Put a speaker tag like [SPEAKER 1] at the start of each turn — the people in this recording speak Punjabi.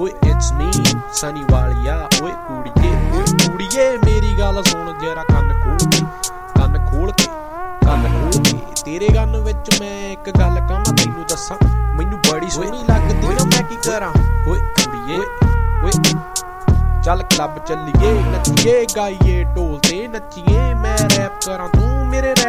[SPEAKER 1] ਓਏ ਇਟਸ ਮੀ ਸਨੀ ਵਾਲੀਆ ਓਏ ਕੁੜੀਏ ਮੇਰੀ ਗੱਲ ਸੁਣ ਜਰਾ ਕੰਨ ਖੋਲ ਕੇ ਤੇਰੇ ਕੰਨ ਵਿੱਚ ਮੈਂ ਇੱਕ ਗੱਲ ਕਹਾਂ ਤੈਨੂੰ ਦੱਸਾਂ ਮੈਨੂੰ ਬੜੀ ਸੋਹਣੀ ਲੱਗਦੀ ਓ ਮੈਂ ਕੀ ਕਰਾਂ ਓਏ ਕੁੜੀਏ ਓਏ ਚੱਲ ਕਲੱਬ ਚੱਲੀਏ ਨੱਚੀਏ ਗਾਈਏ ਢੋਲ ਤੇ ਨੱਚੀਏ ਮੈਂ ਰੈਪ ਕਰਾਂ ਤੂੰ ਮੇਰੇ